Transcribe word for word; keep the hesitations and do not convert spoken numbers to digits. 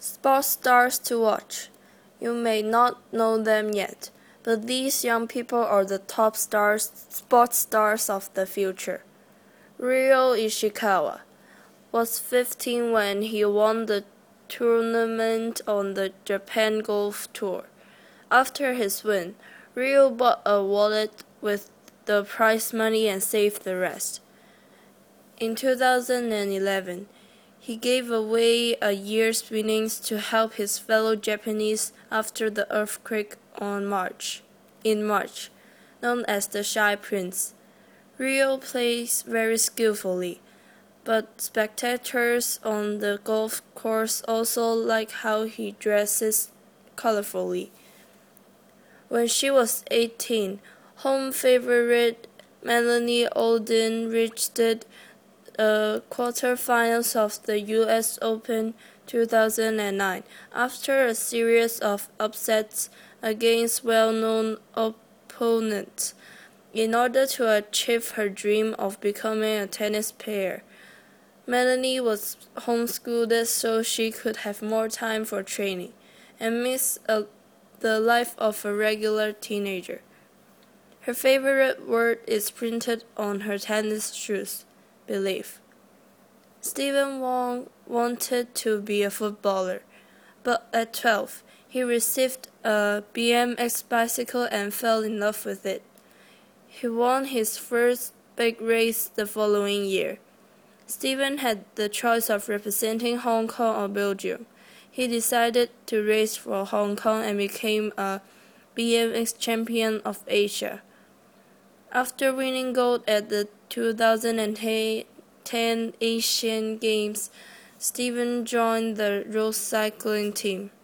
Sports stars to watch. You may not know them yet, but these young people are the top stars, sports stars of the future. Ryo Ishikawa was fifteen when he won the tournament on the Japan Golf Tour. After his win, Ryo bought a wallet with the prize money and saved the rest. In two thousand eleven, he gave away a year's winnings to help his fellow Japanese after the earthquake on March, in March, known as the Shy Prince. Ryo plays very skillfully, but spectators on the golf course also like how he dresses colorfully. When she was eighteen, home favorite Melanie Oldin reached the uh, quarterfinals of the U S Open two thousand nine after a series of upsets against well-known opponents. In order to achieve her dream of becoming a tennis player, Melanie was homeschooled so she could have more time for training and miss a, the life of a regular teenager. Her favorite word is printed on her tennis shoes: believe. Stephen Wong wanted to be a footballer, but at twelve, he received a B M X bicycle and fell in love with it. He won his first big race the following year. Stephen had the choice of representing Hong Kong or Belgium. He decided to race for Hong Kong and became a B M X champion of Asia. After winning gold at the two thousand ten Asian Games, Stephen joined the road cycling team.